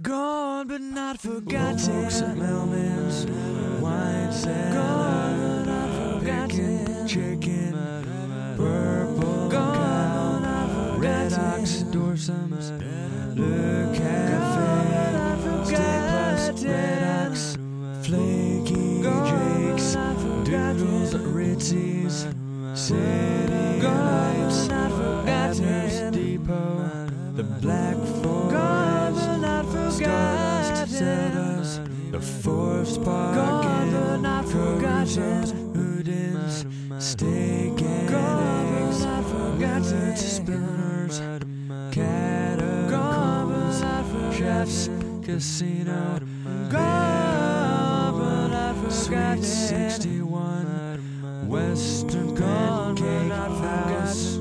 Gone but not forgotten. Folks at Mailman's, wine cellar, Gone but not picking forgotten. chicken, purple Gone but cow, not red forgotten. ox dorsums, Le Gone Cafe, but not Stay Plus, forgotten. Red Ox, Flaky Gone Jakes, but not forgotten. Doodles, Ritzies, City Gone Lights, but not forgotten. Abner's Depot, the Black Gone Forest, but not Stardust forgotten. Zetas, the Forest Park, Gone but not Caruso's, forgotten. Houdins, Steak and Gone but Eggs, not forgotten. Wood's Spooners, Gone Catacombs, but not forgotten. Chef's Casino, Gone but not Sweet forgotten. 61, Western Gone but Pancake not House,